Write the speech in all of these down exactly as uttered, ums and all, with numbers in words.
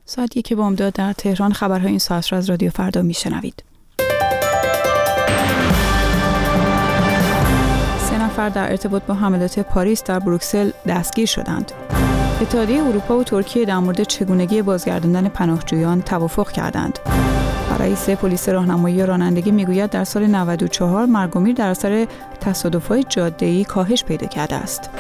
ساعت یک بامداد در تهران. خبرهای این ساعت را از رادیو فردا میشنوید. سه نفر در ارتباط با حملات پاریس در بروکسل دستگیر شدند. اتحادیه اروپا و ترکیه در مورد چگونگی بازگرداندن پناهجویان توافق کردند. رئیس پلیس راهنمایی رانندگی میگوید در سال نود و چهار مرگ و میر در اثر تصادف‌های جاده‌ای کاهش پیدا کرده است.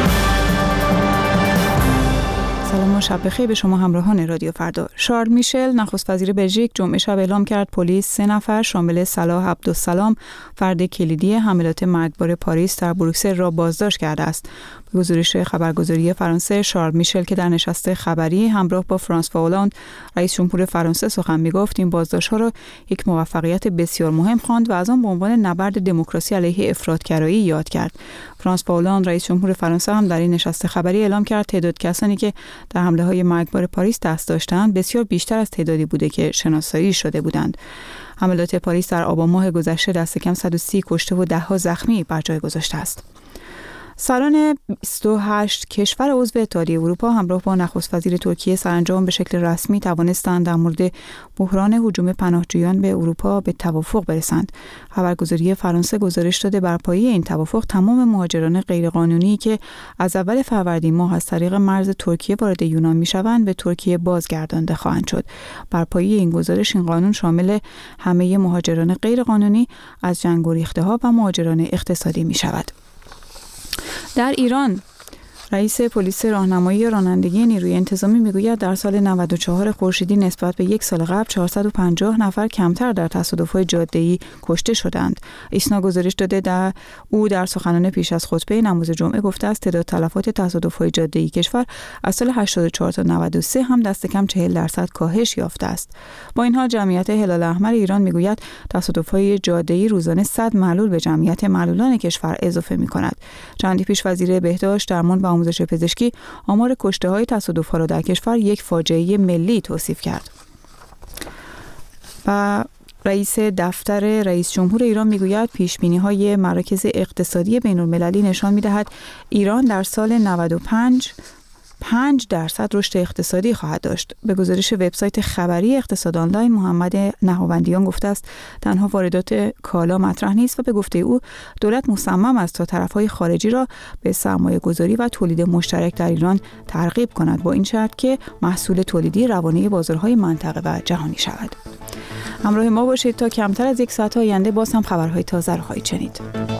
سلام و شب بخیر به شما همراهان رادیو فردا. شارل میشل نخست وزیر بلژیک جمعه شب اعلام کرد پلیس سه نفر شامل صلاح عبدالسلام فرد کلیدی حملات مرگبار پاریس در بروکسل را بازداشت کرده است. به گزارش خبرگزاری فرانسه، شارل میشل که در نشست خبری همراه با فرانسوا اولاند رئیس جمهور فرانسه سخن میگفت این بازداشت‌ها را یک موفقیت بسیار مهم خواند و از آن به عنوان نبرد دموکراسی علیه افراطگرایی یاد کرد. فرانسوا اولاند رئیس جمهور فرانسه هم در این نشست خبری اعلام کرد تعداد کسانی که در حمله‌های مرگبار پاریس دست داشتند بسیار بیشتر از تعدادی بوده که شناسایی شده بودند. حملات پاریس در آبان ماه گذشته دست کم صد و سی کشته و ده‌ها زخمی بر جای گذاشته است. سران بیست و هشت کشور عضو اتحادیه اروپا همراه با نخست وزیر ترکیه سرانجام به شکل رسمی توانستند در مورد بحران هجوم پناهجویان به اروپا به توافق برسند. خبرگزاری فرانسه گزارش داده بر پایه این توافق تمام مهاجران غیرقانونی که از اول فروردین ماه از طریق مرز ترکیه وارد یونان میشوند به ترکیه بازگردانده خواهند شد. بر پایه این گزارش این قانون شامل همه مهاجران غیرقانونی از جنگ گریخته‌ها و مهاجران اقتصادی میشود. در ایران رئیس پلیس راهنمایی رانندگی نیروی انتظامی میگوید در سال نود و چهار خورشیدی نسبت به یک سال قبل چهارصد و پنجاه نفر کمتر در تصادف‌های جاده‌ای کشته شدند. ایسنا گزارش داده در او در سخنان پیش از خطبه نماز جمعه گفته است تعداد تلفات تصادف‌های جاده‌ای کشور از سال هشتاد و چهار تا نود و سه هم دست کم چهل درصد کاهش یافته است. با این حال جمعیت هلال احمر ایران میگوید تصادف‌های جاده‌ای روزانه صد معلول به جمعیت معلولان کشور اضافه می‌کند. چندی پیش وزیر بهداشت، درمان و آموزش پزشکی آمار کشته‌های تصادف‌ها را در کشور یک فاجعه ملی توصیف کرد. و رئیس دفتر رئیس جمهور ایران میگوید پیش‌بینی‌های مراکز اقتصادی بین‌المللی نشان می‌دهد ایران در سال نود و پنج پنج درصد رشد اقتصادی خواهد داشت. به گزارش وبسایت خبری اقتصاد آنلاین محمد نهاوندیان گفته است تنها واردات کالا مطرح نیست و به گفته او دولت مصمم است تا طرف‌های خارجی را به سرمایه‌گذاری و تولید مشترک در ایران ترغیب کند با این شرط که محصول تولیدی روانه بازارهای منطقه و جهانی شود. همراه ما باشید تا کمتر از یک ساعت آینده باز هم خبرهای تازه را خواهید شنید.